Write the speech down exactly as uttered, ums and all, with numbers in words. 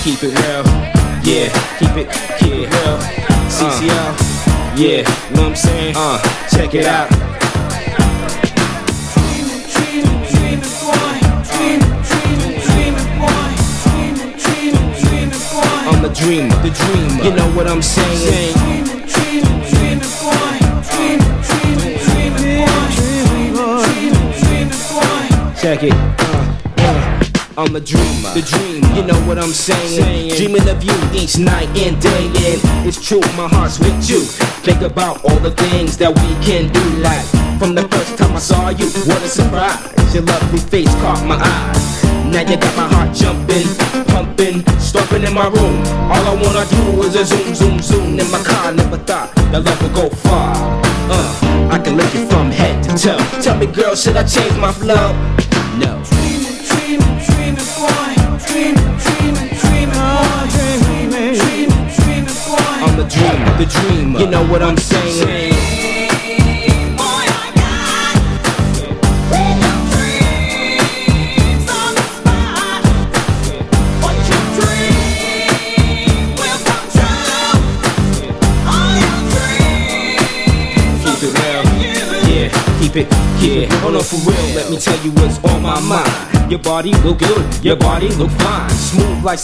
keep it real. Yeah, keep it, keep it real. C C L, uh, yeah, know what I'm saying? Uh, check it out. Dreamin', dreamin', dreamin', boy. Dreamin', dreamin', dreamin', boy. Dreamin', dreamin', dreamin', boy. I'm a dreamer, the dreamer. You know what I'm saying? Dreamin', dreamin', dreamin', boy. Dreamin', dreamin', dreamin', boy. Dreamin', dreamin', dreamin', boy. Check it. Uh, uh. I'm a dreamer, the dreamer. You know what I'm saying? saying? Dreaming of you each night and day. And it's true, my heart's with you. Think about all the things that we can do. Like from the first time I saw you, what a surprise. Your lovely face caught my eyes. Now you got my heart jumping, pumping, stomping in my room. All I wanna do is a zoom, zoom, zoom in my car. Never thought that love would go far. Uh, I can lick you from head to toe. Tell me, girl, should I change my flow? No. Dreamin', dreamin', boy. Dreamin', dreamin', dreamin', boy. Dreamin', dreamin', dreamin', boy. I'm the dreamer, the dreamer. You know what I'm saying? Boy, I got with your dreams on the spot. What you dream will come true. All your dreams. Keep it real. Yeah, keep it, yeah. Hold on for real. Let me tell you what's on my mind. Your body look good, your body look fine. Smooth like